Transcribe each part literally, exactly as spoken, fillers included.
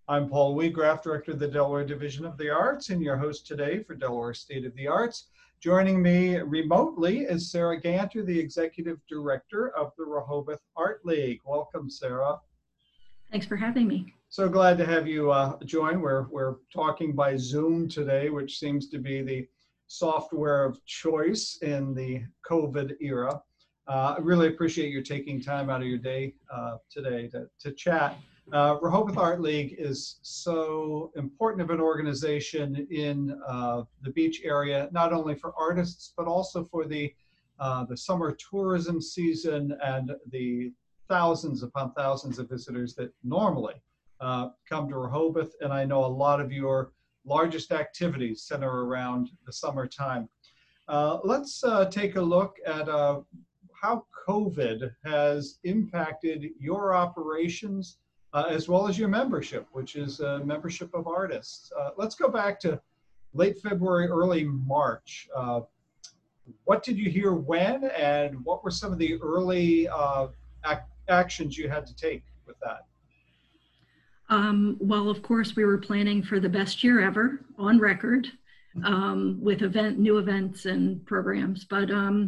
I'm Paul Weagraff, Director of the Delaware Division of the Arts, and your host today for Delaware State of the Arts. Joining me remotely is Sarah Ganter, the Executive Director of the Rehoboth Art League. Welcome, Sarah. Thanks for having me. So glad to have you uh, join. We're, we're talking by Zoom today, which seems to be the software of choice in the COVID era. Uh, I really appreciate you taking time out of your day uh, today to, to chat. Uh, Rehoboth Art League is so important of an organization in uh, the beach area, not only for artists, but also for the, uh, the summer tourism season and the thousands upon thousands of visitors that normally uh, come to Rehoboth. And I know a lot of your largest activities center around the summertime. Uh, let's uh, take a look at uh, how COVID has impacted your operations uh, as well as your membership, which is a membership of artists. Uh, let's go back to late February, early March. Uh, what did you hear when, and what were some of the early uh, ac actions you had to take with that? Um, well, of course, we were planning for the best year ever on record um, with event, new events and programs. But um,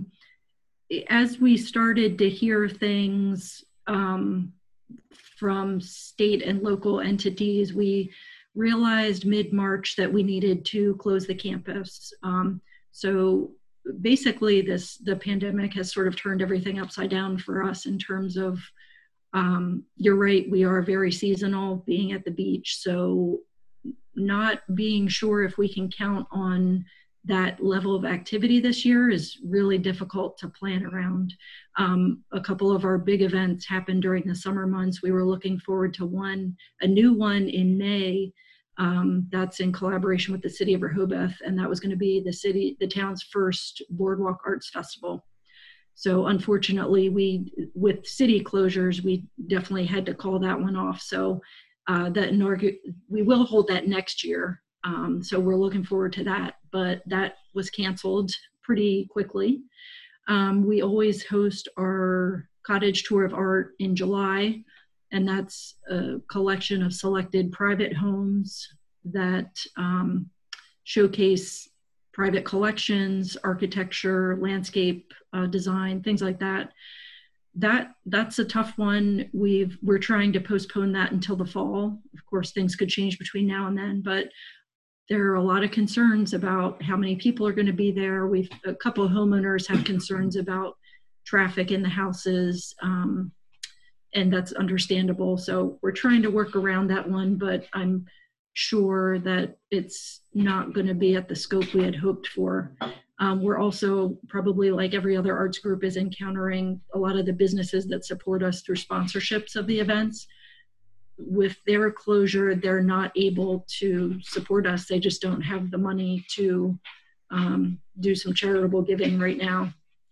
as we started to hear things um, from state and local entities, we realized mid-March that we needed to close the campus. Um, so basically, this the pandemic has sort of turned everything upside down for us in terms of Um, you're right, we are very seasonal being at the beach, so not being sure if we can count on that level of activity this year is really difficult to plan around. Um, a couple of our big events happened during the summer months. We were looking forward to one, a new one in May. Um, that's in collaboration with the city of Rehoboth, and that was going to be the city, the town's first Boardwalk Arts Festival. So unfortunately, we, with city closures, we definitely had to call that one off. So uh, that we will hold that next year. Um, so we're looking forward to that, but that was canceled pretty quickly. Um, we always host our cottage tour of art in July, and that's a collection of selected private homes that um, showcase private collections, architecture, landscape uh, design, things like that. That that's a tough one. We've we're trying to postpone that until the fall. Of course, things could change between now and then, but there are a lot of concerns about how many people are going to be there. We've a couple of homeowners have concerns about traffic in the houses, um, and that's understandable. So we're trying to work around that one, but I'm sure that it's not going to be at the scope we had hoped for. Um, we're also probably, like every other arts group, is encountering a lot of the businesses that support us through sponsorships of the events. With their closure, they're not able to support us. They just don't have the money to um, do some charitable giving right now.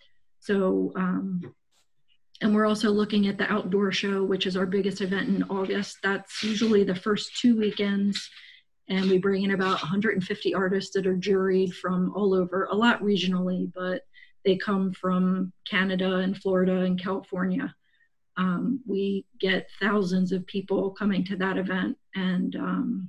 So, um, and we're also looking at the outdoor show, which is our biggest event in August. That's usually the first two weekends, and we bring in about one hundred fifty artists that are juried from all over, a lot regionally, but they come from Canada and Florida and California. Um, we get thousands of people coming to that event, and um,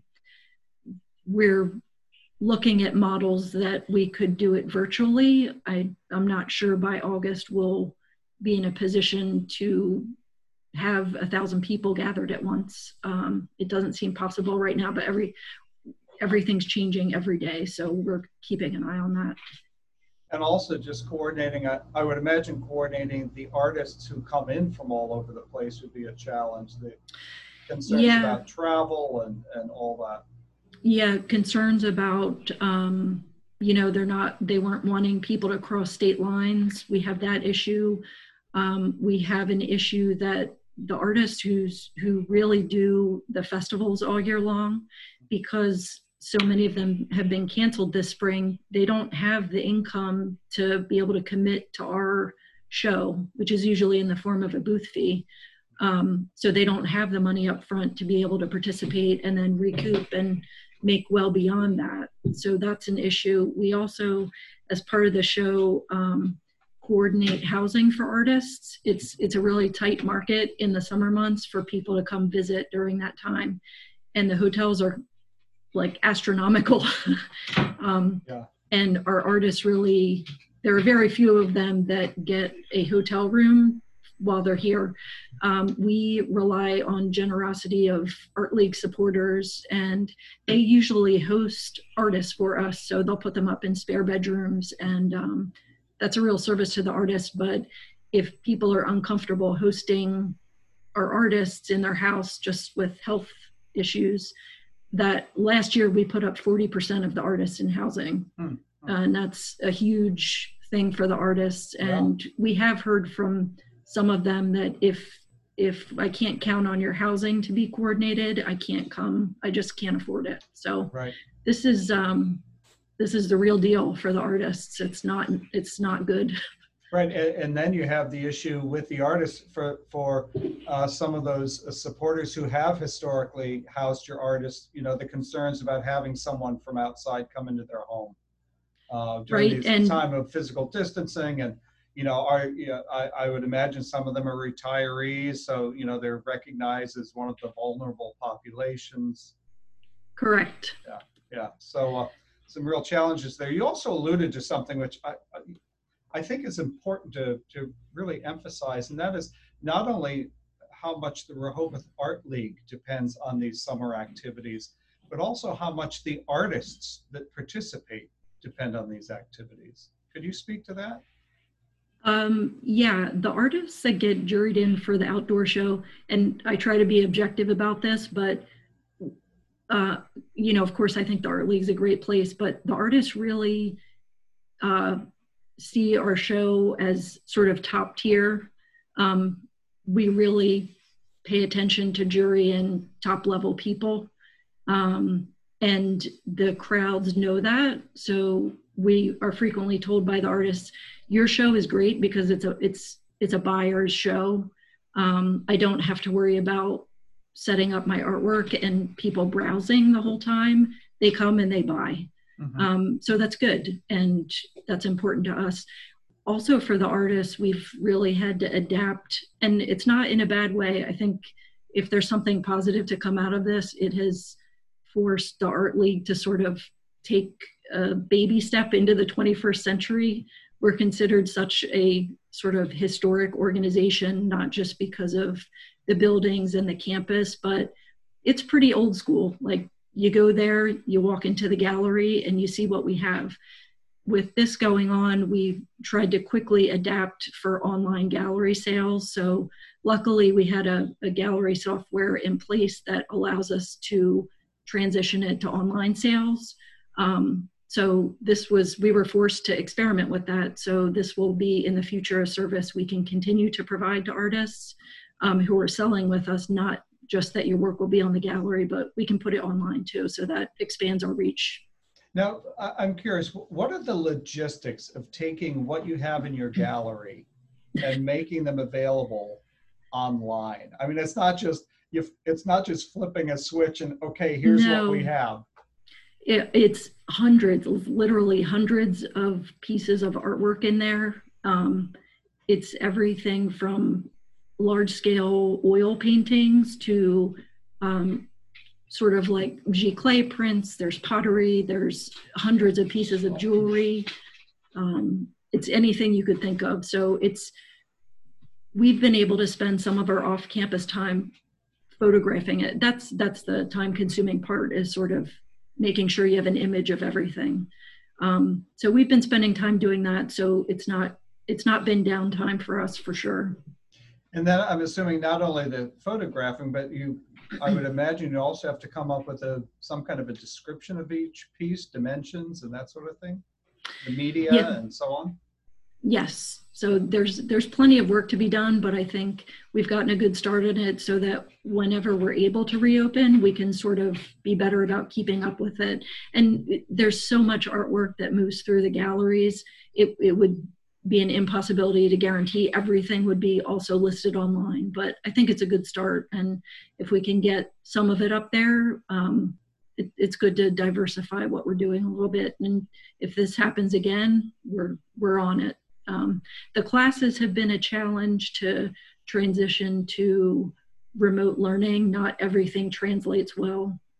we're looking at models that we could do it virtually. I, I'm not sure by August we'll be in a position to have a thousand people gathered at once. Um, it doesn't seem possible right now, but every everything's changing every day, so we're keeping an eye on that. And also just coordinating, I, I would imagine coordinating the artists who come in from all over the place would be a challenge. The concerns yeah. about travel and, and all that. Yeah, concerns about, um, you know, they're not, they weren't wanting people to cross state lines. We have that issue. Um, we have an issue that the artists who's, who really do the festivals all year long, because so many of them have been canceled this spring, they don't have the income to be able to commit to our show, which is usually in the form of a booth fee. Um, so they don't have the money up front to be able to participate and then recoup and make well beyond that. So that's an issue. We also, as part of the show, um, coordinate housing for artists. It's, it's a really tight market in the summer months for people to come visit during that time. and the hotels are like astronomical. um, Yeah. And our artists really, there are very few of them that get a hotel room while they're here. Um, we rely on generosity of Art League supporters, and they usually host artists for us. So they'll put them up in spare bedrooms, and um, that's a real service to the artist. But if people are uncomfortable hosting our artists in their house just with health issues, that last year we put up forty percent of the artists in housing. Hmm. Uh, and that's a huge thing for the artists. And yeah. we have heard from some of them that if if I can't count on your housing to be coordinated, I can't come. I just can't afford it. So right. this is um, this is the real deal for the artists. It's not it's not good. Right, and, and then you have the issue with the artists for for uh, some of those uh, supporters who have historically housed your artists. You know, the concerns about having someone from outside come into their home uh, during right. this and, time of physical distancing, and you know, are you know, I, I would imagine some of them are retirees, so you know they're recognized as one of the vulnerable populations. Correct. Yeah, yeah. So uh, some real challenges there. You also alluded to something which I. I I think it's important to, to really emphasize, and that is not only how much the Rehoboth Art League depends on these summer activities, but also how much the artists that participate depend on these activities. Could you speak to that? Um, yeah, the artists that get juried in for the outdoor show, and I try to be objective about this, but uh, you know, of course, I think the Art League's a great place, but the artists really uh, see our show as sort of top tier. Um, we really pay attention to jury and top level people. Um, and the crowds know that. So we are frequently told by the artists, your show is great because it's a, it's, it's a buyer's show. Um, I don't have to worry about setting up my artwork and people browsing the whole time. They come and they buy. Mm-hmm. Um, so that's good, and that's important to us. Also for the artists, we've really had to adapt, and it's not in a bad way. I think if there's something positive to come out of this, it has forced the Art League to sort of take a baby step into the twenty-first century. We're considered such a sort of historic organization, not just because of the buildings and the campus, but it's pretty old school. Like, you go there, you walk into the gallery, and you see what we have. With this going on, we tried to quickly adapt for online gallery sales. So luckily, we had a, a gallery software in place that allows us to transition it to online sales. Um, so this was, we were forced to experiment with that. So this will be in the future a service we can continue to provide to artists um, who are selling with us, not just that your work will be on the gallery, but we can put it online too. So that expands our reach. Now, I'm curious, what are the logistics of taking what you have in your gallery and making them available online? I mean, it's not just, it's not just flipping a switch and, okay, here's no, what we have. It, it's hundreds, literally hundreds of pieces of artwork in there. Um, it's everything from large scale oil paintings to um, sort of like giclée prints. There's pottery, there's hundreds of pieces of jewelry. Um, it's anything you could think of. So it's, we've been able to spend some of our off-campus time photographing it. That's, that's the time consuming part, is sort of making sure you have an image of everything. Um, so we've been spending time doing that. So it's not, it's not been downtime for us, for sure. And then I'm assuming not only the photographing, but you, I would imagine you also have to come up with a some kind of a description of each piece, dimensions and that sort of thing, the media yeah. and so on. Yes. So there's there's plenty of work to be done, but I think we've gotten a good start in it so that whenever we're able to reopen, we can sort of be better about keeping up with it. And there's so much artwork that moves through the galleries. It, it would be an impossibility to guarantee everything would be also listed online, but I think it's a good start. And if we can get some of it up there, um, it, it's good to diversify what we're doing a little bit. And if this happens again, we're, we're on it. Um, the classes have been a challenge to transition to remote learning. Not everything translates well.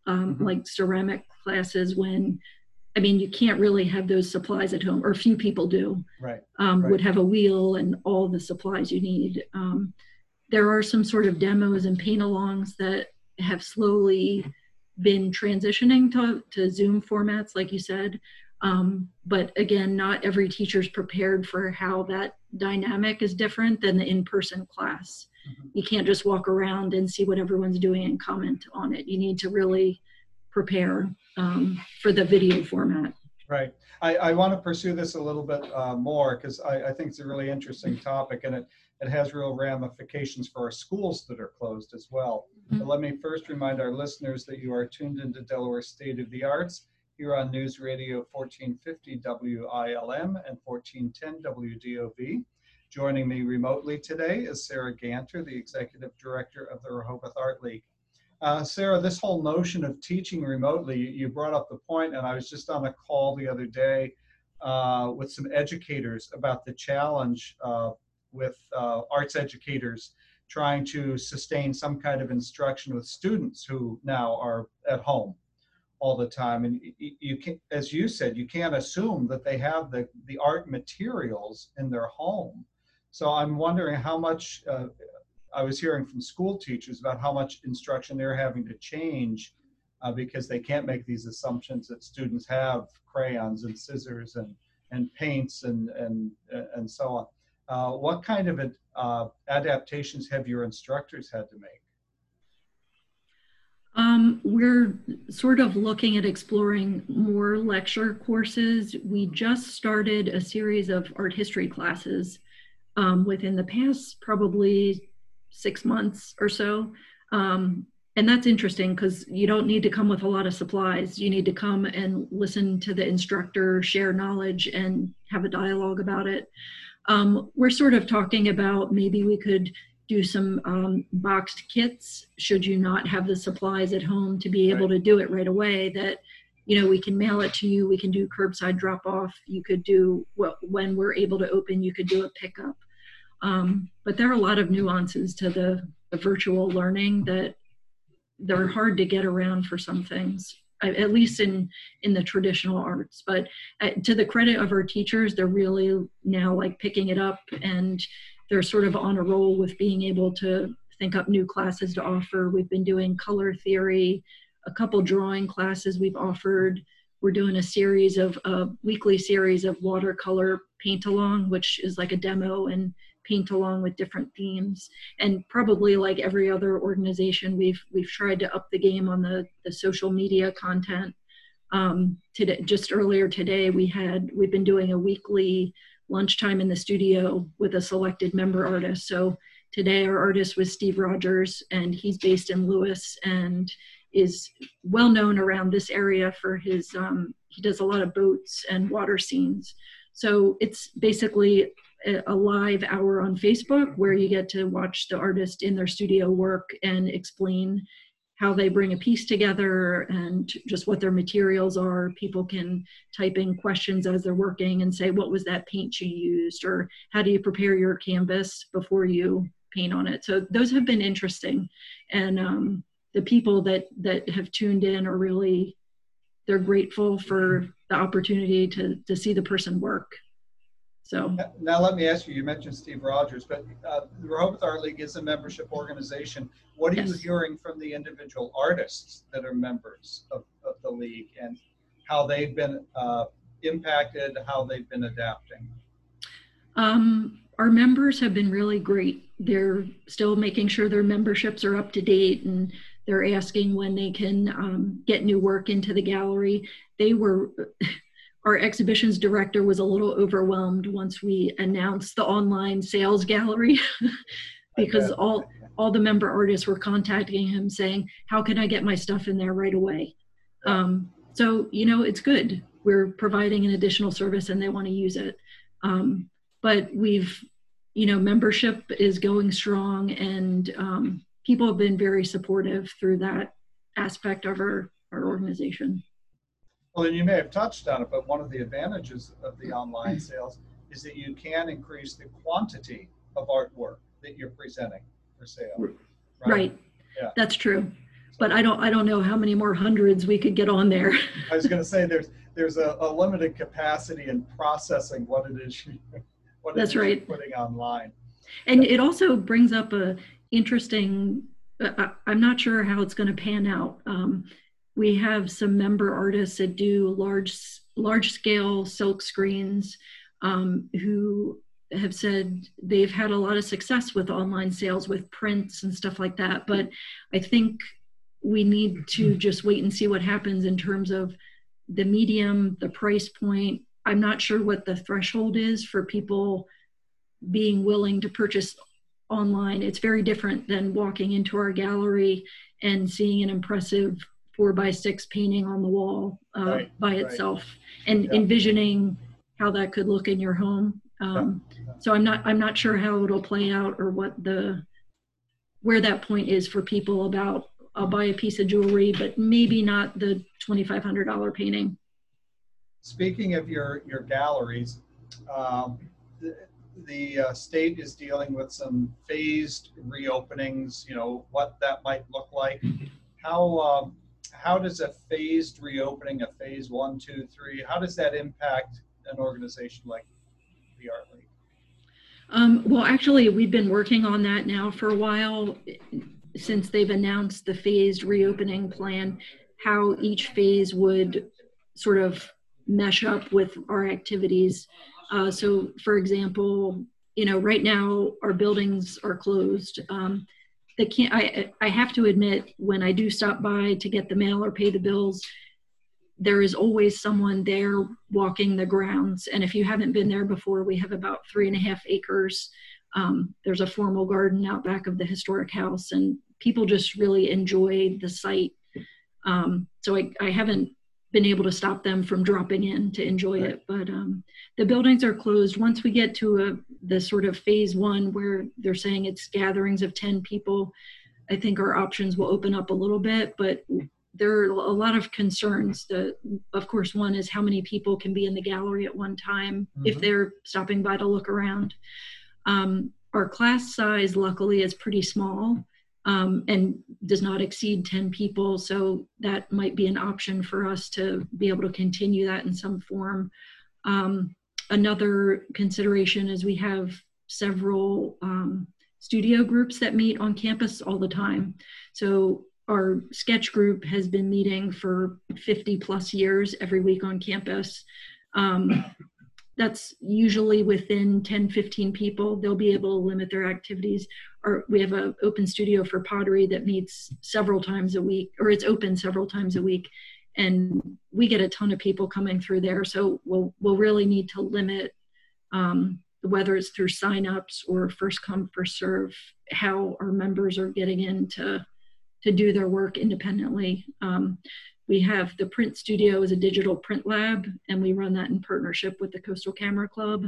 um, Mm-hmm. like ceramic classes when, I mean, you can't really have those supplies at home, or few people do, Right. um, Right. would have a wheel and all the supplies you need. Um, there are some sort of demos and paint-alongs that have slowly been transitioning to, to Zoom formats, like you said. Um, but again, not every teacher's prepared for how that dynamic is different than the in-person class. Mm-hmm. You can't just walk around and see what everyone's doing and comment on it. You need to really prepare um, for the video format. Right. I, I want to pursue this a little bit uh, more because I, I think it's a really interesting topic, and it, it has real ramifications for our schools that are closed as well. Mm-hmm. But let me first remind our listeners that you are tuned into Delaware State of the Arts here on News Radio fourteen fifty W I L M and fourteen ten W D O V. Joining me remotely today is Sarah Ganter, the Executive Director of the Rehoboth Art League. Uh, Sarah, this whole notion of teaching remotely, you brought up the point, and I was just on a call the other day uh, with some educators about the challenge uh, with uh, arts educators trying to sustain some kind of instruction with students who now are at home all the time. And you, you can, as you said, you can't assume that they have the, the art materials in their home. So I'm wondering how much, uh, I was hearing from school teachers about how much instruction they're having to change uh, because they can't make these assumptions that students have crayons and scissors and, and paints and, and, and so on. Uh, what kind of uh, adaptations have your instructors had to make? Um, we're sort of looking at exploring more lecture courses. We just started a series of art history classes um, within the past probably six months or so. Um, and that's interesting because you don't need to come with a lot of supplies. You need to come and listen to the instructor, share knowledge, and have a dialogue about it. Um, we're sort of talking about maybe we could do some um, boxed kits should you not have the supplies at home to be able Right. to do it right away, that, you know, we can mail it to you. We can do curbside drop off. You could do, well, when we're able to open, you could do a pickup. Um, but there are a lot of nuances to the, the virtual learning that they're hard to get around for some things, at least in, in the traditional arts. But uh, to the credit of our teachers, they're really now like picking it up, and they're sort of on a roll with being able to think up new classes to offer. We've been doing color theory, a couple drawing classes we've offered. We're doing a series of a weekly series of watercolor paint along, which is like a demo and paint along with different themes. And probably like every other organization, we've we've tried to up the game on the, the social media content. Um, today, just earlier today, we had we've been doing a weekly lunchtime in the studio with a selected member artist. So today our artist was Steve Rogers, and he's based in Lewis and is well known around this area for his, um, he does a lot of boats and water scenes. So it's basically a, a live hour on Facebook where you get to watch the artist in their studio work and explain how they bring a piece together and just what their materials are. People can type in questions as they're working and say, what was that paint you used? Or how do you prepare your canvas before you paint on it? So those have been interesting. And um, the people that, that have tuned in are really, they're grateful for the opportunity to, to see the person work. So now let me ask you, you mentioned Steve Rogers, but uh, the Rehoboth Art League is a membership organization. What are yes. you hearing from the individual artists that are members of, of the league, and how they've been uh, impacted, how they've been adapting? Um, our members have been really great. They're still making sure their memberships are up to date, and they're asking when they can um, get new work into the gallery. They were... Our exhibitions director was a little overwhelmed once we announced the online sales gallery because all, all the member artists were contacting him saying, how can I get my stuff in there right away? Yeah. Um, so, you know, it's good. We're providing an additional service and they want to use it. Um, but we've, you know, membership is going strong, and um, people have been very supportive through that aspect of our, our organization. Well, and you may have touched on it, but one of the advantages of the online sales is that you can increase the quantity of artwork that you're presenting for sale. Right. right. Yeah. That's true. but I don't I don't know how many more hundreds we could get on there. I was going to say there's there's a, a limited capacity in processing what it is you, what it That's is right. you're putting online. And it also brings up a interesting. Uh, I'm not sure how it's going to pan out. Um, we have some member artists that do large large scale silk screens um, who have said they've had a lot of success with online sales with prints and stuff like that. But I think we need to just wait and see what happens in terms of the medium, the price point. I'm not sure what the threshold is for people being willing to purchase online. It's very different than walking into our gallery and seeing an impressive four by six painting on the wall uh, right, by right. itself and Yeah. envisioning how that could look in your home. Um, Yeah. So I'm not I'm not sure how it'll play out or what the where that point is for people about I'll buy a piece of jewelry, but maybe not the twenty-five hundred dollars painting. Speaking of your your galleries, um, the, the uh, state is dealing with some phased reopenings. You know what that might look like. How um, how does a phased reopening, a phase one, two, three, how does that impact an organization like the Art League? Um, well, actually, we've been working on that now for a while since they've announced the phased reopening plan, how each phase would sort of mesh up with our activities. Uh, so, for example, you know, right now our buildings are closed. Um, they can't, I, I have to admit, when I do stop by to get the mail or pay the bills, there is always someone there walking the grounds. And if you haven't been there before, we have about three and a half acres. Um, there's a formal garden out back of the historic house, and people just really enjoy the site. Um, so I, I haven't been able to stop them from dropping in to enjoy Right. it. But um, the buildings are closed. Once we get to a, the sort of phase one where they're saying it's gatherings of ten people, I think our options will open up a little bit. But there are a lot of concerns. The, of course, one is how many people can be in the gallery at one time mm-hmm. if they're stopping by to look around. Um, our class size, luckily, is pretty small um, and does not exceed ten people. So that might be an option for us to be able to continue that in some form. Um, another consideration is we have several um, studio groups that meet on campus all the time. So our sketch group has been meeting for fifty plus years every week on campus. Um, that's usually within ten, fifteen people. They'll be able to limit their activities. Or we have an open studio for pottery that meets several times a week, or it's open several times a week. And we get a ton of people coming through there. So we'll, we'll really need to limit, um, whether it's through signups or first come, first serve, how our members are getting into to do their work independently. Um, we have the print studio as a digital print lab, and we run that in partnership with the Coastal Camera Club.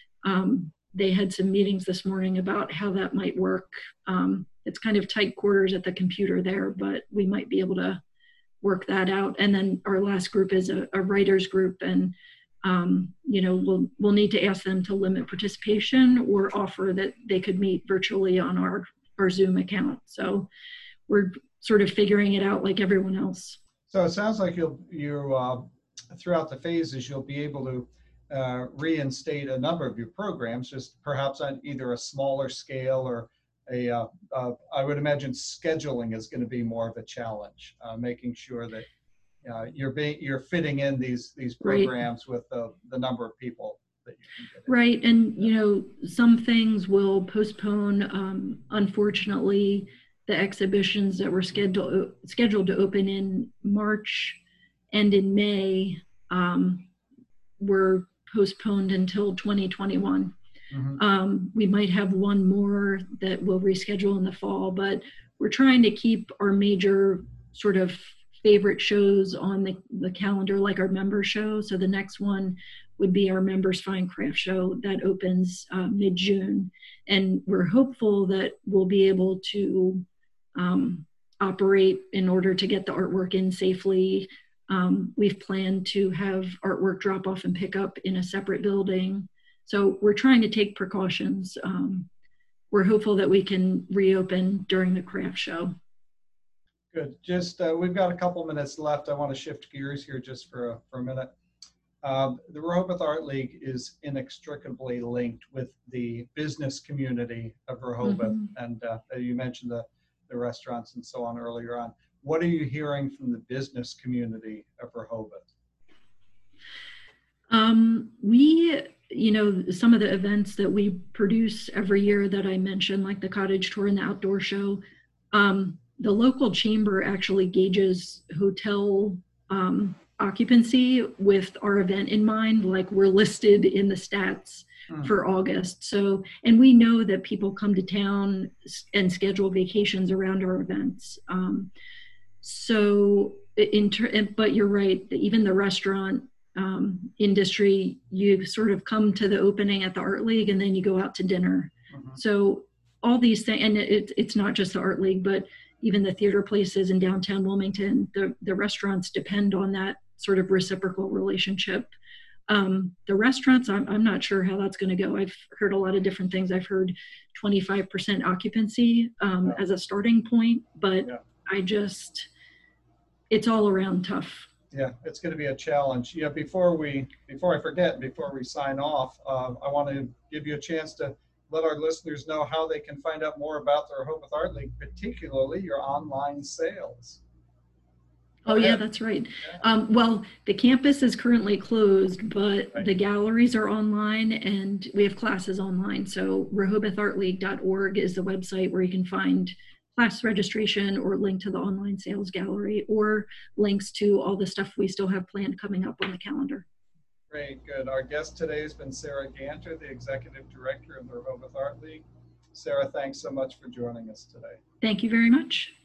Um, they had some meetings this morning about how that might work. Um, it's kind of tight quarters at the computer there, but we might be able to work that out. And then our last group is a, a writers group, and um, you know, we'll we'll need to ask them to limit participation or offer that they could meet virtually on our, our Zoom account. So we're sort of figuring it out like everyone else. So it sounds like you'll, you, uh, throughout the phases, you'll be able to uh, reinstate a number of your programs, just perhaps on either a smaller scale or a, uh, uh, I would imagine scheduling is going to be more of a challenge, uh, making sure that uh, you're being, you're fitting in these, these programs right. with the, the number of people that you can get in. Right. And, you know, some things will postpone, um, unfortunately. The exhibitions that were scheduled scheduled to open in March and in May um, were postponed until twenty twenty-one. Mm-hmm. Um, we might have one more that we'll reschedule in the fall, but we're trying to keep our major sort of favorite shows on the, the calendar, like our member show. So the next one would be our Members Fine Craft Show that opens uh, mid-June. And we're hopeful that we'll be able to Um, operate in order to get the artwork in safely. Um, we've planned to have artwork drop off and pick up in a separate building. So we're trying to take precautions. Um, we're hopeful that we can reopen during the craft show. Good. Just, uh, we've got a couple minutes left. I want to shift gears here just for a, for a minute. Um, the Rehoboth Art League is inextricably linked with the business community of Rehoboth. Mm-hmm. And uh, you mentioned the, the restaurants and so on earlier on. What are you hearing from the business community of Rehoboth? Um, we, you know, some of the events that we produce every year that I mentioned, like the cottage tour and the outdoor show, um, the local chamber actually gauges hotel um, occupancy with our event in mind. Like, we're listed in the stats mm. for August. So, and we know that people come to town and schedule vacations around our events. Um, so, in ter- but you're right, even the restaurant um, industry, you sort of come to the opening at the Art League and then you go out to dinner. Mm-hmm. So all these things, and it, it's not just the Art League, but even the theater places in downtown Wilmington, the, the restaurants depend on that sort of reciprocal relationship. Um, the restaurants, I'm, I'm not sure how that's going to go. I've heard a lot of different things. I've heard twenty-five percent occupancy um, yeah. as a starting point, but yeah. I just, it's all around tough. Yeah, it's going to be a challenge. Yeah, before we, before I forget, before we sign off, uh, I want to give you a chance to let our listeners know how they can find out more about the Rehoboth Art League, particularly your online sales. Go oh ahead. Yeah, that's right. Yeah. Um, well, the campus is currently closed, but right. the galleries are online and we have classes online. So rehoboth art league dot org is the website where you can find class registration or link to the online sales gallery or links to all the stuff we still have planned coming up on the calendar. Great, good. Our guest today has been Sarah Ganter, the Executive Director of the Rehoboth Art League. Sarah, thanks so much for joining us today. Thank you very much.